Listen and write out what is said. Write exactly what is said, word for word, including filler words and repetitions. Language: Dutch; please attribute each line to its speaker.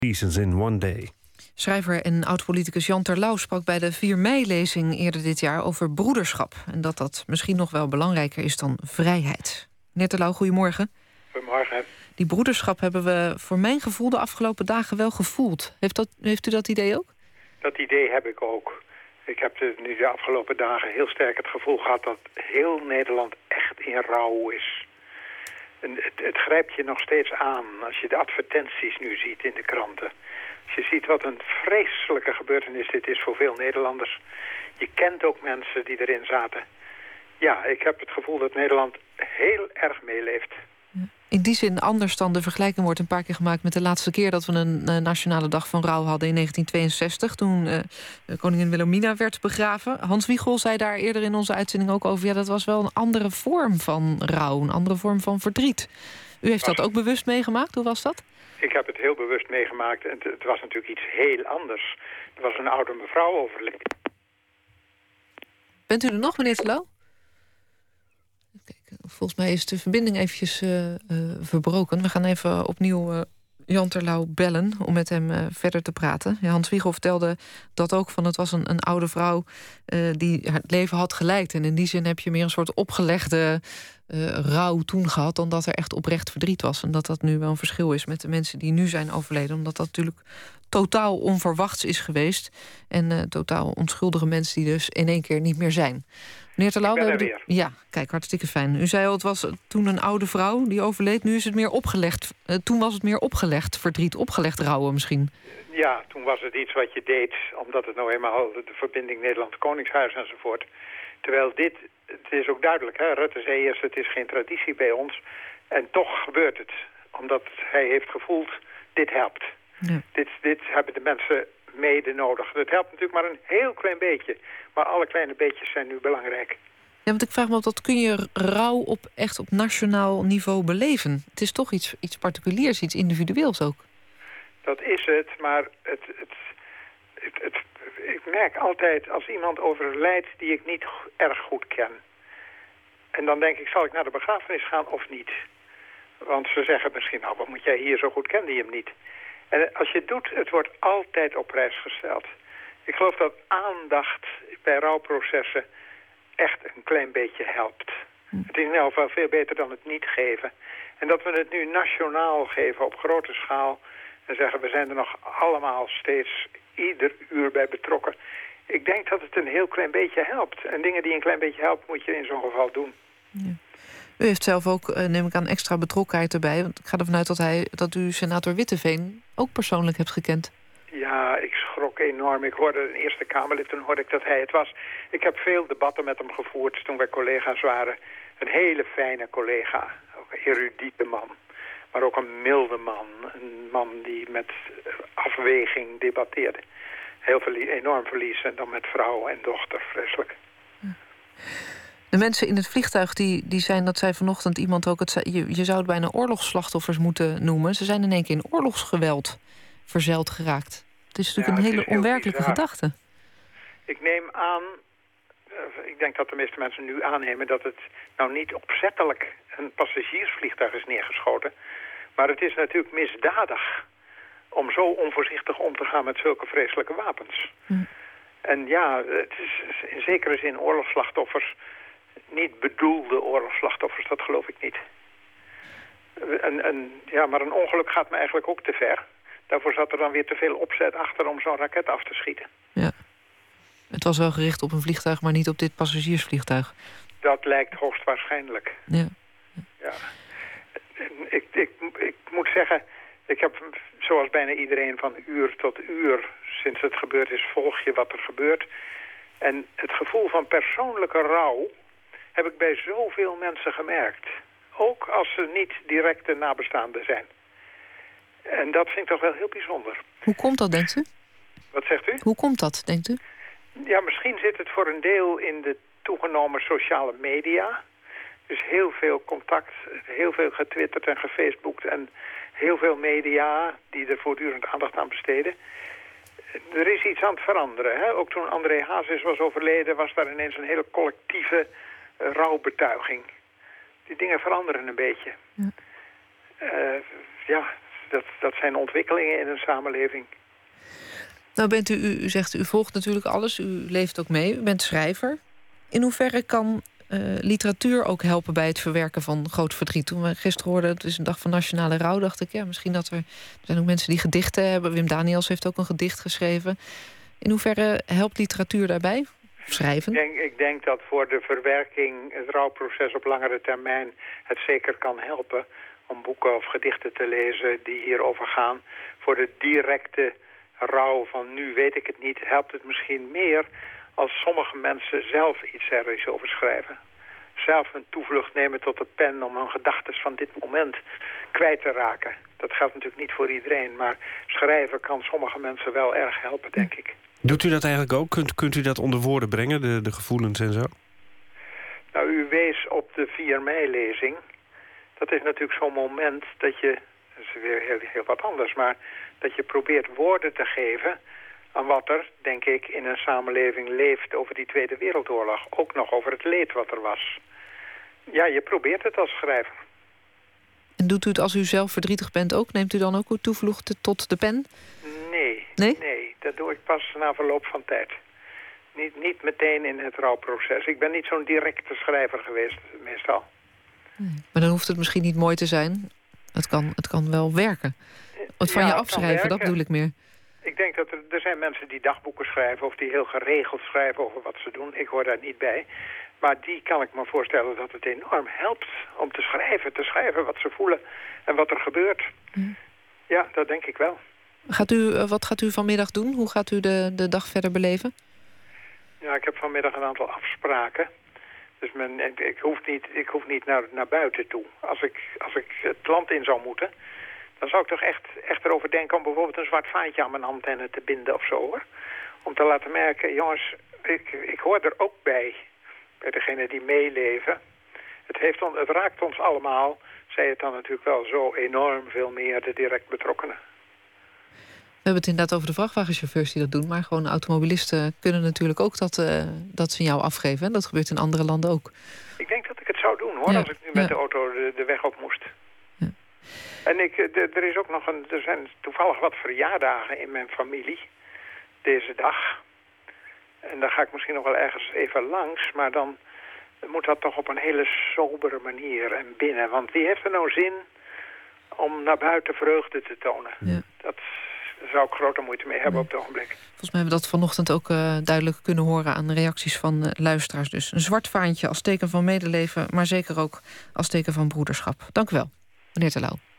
Speaker 1: Seasons in one day.
Speaker 2: Schrijver en oud-politicus Jan Terlouw sprak bij de vier mei-lezing eerder dit jaar over broederschap. En dat dat misschien nog wel belangrijker is dan vrijheid. Meneer Terlouw, goedemorgen.
Speaker 3: Goedemorgen.
Speaker 2: Die broederschap hebben we voor mijn gevoel de afgelopen dagen wel gevoeld. Heeft, dat, heeft u dat idee ook?
Speaker 3: Dat idee heb ik ook. Ik heb de, nu de afgelopen dagen heel sterk het gevoel gehad dat heel Nederland echt in rouw is. En het, het grijpt je nog steeds aan als je de advertenties nu ziet in de kranten. Als je ziet wat een vreselijke gebeurtenis dit is voor veel Nederlanders. Je kent ook mensen die erin zaten. Ja, ik heb het gevoel dat Nederland heel erg meeleeft.
Speaker 2: In die zin anders dan de vergelijking wordt een paar keer gemaakt met de laatste keer dat we een uh, nationale dag van rouw hadden in negentien tweeënzestig... toen uh, koningin Wilhelmina werd begraven. Hans Wiegel zei daar eerder in onze uitzending ook over... ja, dat was wel een andere vorm van rouw, een andere vorm van verdriet. U heeft dat ook bewust meegemaakt, hoe was dat?
Speaker 3: Ik heb het heel bewust meegemaakt en het, het was natuurlijk iets heel anders. Er was een oude mevrouw overleden.
Speaker 2: Bent u er nog, meneer Terlouw? Volgens mij is de verbinding eventjes uh, uh, verbroken. We gaan even opnieuw uh, Jan Terlouw bellen om met hem uh, verder te praten. Ja, Hans Wiegel vertelde dat ook van het was een, een oude vrouw uh, die het leven had geleid. En in die zin heb je meer een soort opgelegde uh, rouw toen gehad dan dat er echt oprecht verdriet was. En dat dat nu wel een verschil is met de mensen die nu zijn overleden. Omdat dat natuurlijk totaal onverwachts is geweest. En uh, totaal onschuldige mensen die dus in één keer niet meer zijn. Meneer Terlouw, we hebben de... Ja, kijk, hartstikke fijn. U zei al, het was toen een oude vrouw die overleed. Nu is het meer opgelegd. Uh, toen was het meer opgelegd verdriet, opgelegd rouwen misschien.
Speaker 3: Ja, toen was het iets wat je deed, omdat het nou eenmaal de verbinding Nederland-Koningshuis enzovoort. Terwijl dit, het is ook duidelijk, hè? Rutte zei eerst, het is geen traditie bij ons. En toch gebeurt het, omdat hij heeft gevoeld, dit helpt. Ja. Dit, dit hebben de mensen mede nodig. Het helpt natuurlijk maar een heel klein beetje. Maar alle kleine beetjes zijn nu belangrijk.
Speaker 2: Ja, want ik vraag me af, dat kun je rouw op echt op nationaal niveau beleven? Het is toch iets, iets particuliers, iets individueels ook.
Speaker 3: Dat is het, maar het, het, het, het, ik merk altijd als iemand overlijdt die ik niet erg goed ken. En dan denk ik, zal ik naar de begrafenis gaan of niet? Want ze zeggen misschien, nou, wat moet jij hier zo goed, kende je hem niet. En als je het doet, het wordt altijd op prijs gesteld. Ik geloof dat aandacht bij rouwprocessen echt een klein beetje helpt. Hm. Het is in ieder geval veel beter dan het niet geven. En dat we het nu nationaal geven op grote schaal en zeggen we zijn er nog allemaal steeds ieder uur bij betrokken. Ik denk dat het een heel klein beetje helpt. En dingen die een klein beetje helpen moet je in zo'n geval doen.
Speaker 2: Ja. U heeft zelf ook, neem ik aan, extra betrokkenheid erbij. Want ik ga ervan uit dat, hij, dat u senator Witteveen ook persoonlijk hebt gekend.
Speaker 3: Ja, ik schrok enorm. Ik hoorde een Eerste Kamerlid, toen hoorde ik dat hij het was. Ik heb veel debatten met hem gevoerd toen wij collega's waren. Een hele fijne collega, ook een erudiete man. Maar ook een milde man. Een man die met afweging debatteerde. Heel verlie- enorm verlies en dan met vrouw en dochter, vreselijk.
Speaker 2: De mensen in het vliegtuig die, die zijn, dat zei vanochtend iemand ook... Het zei, je, je zou het bijna oorlogsslachtoffers moeten noemen. Ze zijn in één keer in oorlogsgeweld verzeild geraakt. Het is natuurlijk ja, een hele onwerkelijke bizar. gedachte.
Speaker 3: Ik neem aan, ik denk dat de meeste mensen nu aannemen... dat het nou niet opzettelijk een passagiersvliegtuig is neergeschoten. Maar het is natuurlijk misdadig om zo onvoorzichtig om te gaan met zulke vreselijke wapens. Hm. En ja, het is in zekere zin oorlogsslachtoffers, niet bedoelde oorlogsslachtoffers, dat geloof ik niet. En, en, ja, maar een ongeluk gaat me eigenlijk ook te ver. Daarvoor zat er dan weer te veel opzet achter om zo'n raket af te schieten.
Speaker 2: Ja. Het was wel gericht op een vliegtuig, maar niet op dit passagiersvliegtuig.
Speaker 3: Dat lijkt hoogstwaarschijnlijk.
Speaker 2: Ja.
Speaker 3: Ja. Ik, ik, ik moet zeggen, ik heb zoals bijna iedereen van uur tot uur sinds het gebeurd is, volg je wat er gebeurt. En het gevoel van persoonlijke rouw heb ik bij zoveel mensen gemerkt. Ook als ze niet directe nabestaanden zijn. En dat vind ik toch wel heel bijzonder.
Speaker 2: Hoe komt dat, denkt u?
Speaker 3: Wat zegt u?
Speaker 2: Hoe komt dat, denkt u?
Speaker 3: Ja, misschien zit het voor een deel in de toegenomen sociale media. Dus heel veel contact, heel veel getwitterd en gefaceboekt en heel veel media die er voortdurend aandacht aan besteden. Er is iets aan het veranderen. Hè? Ook toen André Hazes was overleden was daar ineens een hele collectieve uh, rouwbetuiging. Die dingen veranderen een beetje. Ja. Uh, ja, dat, dat zijn ontwikkelingen in een samenleving.
Speaker 2: Nou bent u, u, u zegt, u volgt natuurlijk alles, u leeft ook mee, u bent schrijver. In hoeverre kan uh, literatuur ook helpen bij het verwerken van groot verdriet? Toen we gisteren hoorden, het is een dag van nationale rouw, dacht ik, ja, misschien dat er... Er zijn ook mensen die gedichten hebben. Wim Daniels heeft ook een gedicht geschreven. In hoeverre helpt literatuur daarbij? Of schrijven?
Speaker 3: Ik denk, ik denk dat voor de verwerking, het rouwproces op langere termijn, het zeker kan helpen om boeken of gedichten te lezen die hierover gaan. Voor de directe rouw van nu weet ik het niet, helpt het misschien meer als sommige mensen zelf iets er eens over schrijven. Zelf een toevlucht nemen tot de pen om hun gedachten van dit moment kwijt te raken. Dat geldt natuurlijk niet voor iedereen, maar schrijven kan sommige mensen wel erg helpen, denk ik.
Speaker 1: Doet u dat eigenlijk ook? Kunt, kunt u dat onder woorden brengen, de, de gevoelens en zo?
Speaker 3: Nou, u wees op de vier mei-lezing. Dat is natuurlijk zo'n moment dat je, dat is weer heel, heel wat anders, maar dat je probeert woorden te geven aan wat er, denk ik, in een samenleving leeft over die Tweede Wereldoorlog. Ook nog over het leed wat er was. Ja, je probeert het als schrijver.
Speaker 2: En doet u het als u zelf verdrietig bent ook? Neemt u dan ook uw toevlucht tot de pen?
Speaker 3: Nee,
Speaker 2: nee,
Speaker 3: nee, dat doe ik pas na verloop van tijd. Niet, niet meteen in het rouwproces. Ik ben niet zo'n directe schrijver geweest, meestal.
Speaker 2: Nee. Maar dan hoeft het misschien niet mooi te zijn. Het kan, het kan wel werken. Het van
Speaker 3: ja,
Speaker 2: je afschrijven, dat bedoel ik meer.
Speaker 3: Ik denk dat er, er zijn mensen die dagboeken schrijven of die heel geregeld schrijven over wat ze doen. Ik hoor daar niet bij. Maar die kan ik me voorstellen dat het enorm helpt om te schrijven. Te schrijven wat ze voelen en wat er gebeurt. Hm. Ja, dat denk ik wel.
Speaker 2: Gaat u, wat gaat u vanmiddag doen? Hoe gaat u de, de dag verder beleven?
Speaker 3: Ja, ik heb vanmiddag een aantal afspraken. Dus men, ik, ik hoef niet, ik hoef niet naar, naar buiten toe. Als ik, als ik het land in zou moeten, dan zou ik toch echt, echt erover denken om bijvoorbeeld een zwart vaantje aan mijn antenne te binden of zo, hoor. Om te laten merken, jongens, ik, ik hoor er ook bij. Bij degenen die meeleven. Het, heeft on, het raakt ons allemaal, zei het dan natuurlijk wel zo enorm veel meer de direct betrokkenen.
Speaker 2: We hebben het inderdaad over de vrachtwagenchauffeurs die dat doen, maar gewoon automobilisten kunnen natuurlijk ook dat, uh, dat signaal afgeven. En dat gebeurt in andere landen ook.
Speaker 3: Ik denk dat ik het zou doen, hoor,
Speaker 2: ja.
Speaker 3: als ik nu met
Speaker 2: ja.
Speaker 3: de auto de, de weg op moest.
Speaker 2: Ja.
Speaker 3: En ik, de, er is ook nog een, er zijn toevallig wat verjaardagen in mijn familie deze dag. En daar ga ik misschien nog wel ergens even langs, maar dan moet dat toch op een hele sobere manier en binnen. Want wie heeft er nou zin om naar buiten vreugde te tonen?
Speaker 2: Ja.
Speaker 3: Dat Daar zou ik grote moeite mee hebben nee. op het ogenblik.
Speaker 2: Volgens mij hebben we dat vanochtend ook uh, duidelijk kunnen horen aan de reacties van uh, luisteraars. Dus een zwart vaantje als teken van medeleven, maar zeker ook als teken van broederschap. Dank u wel, meneer Terlouw.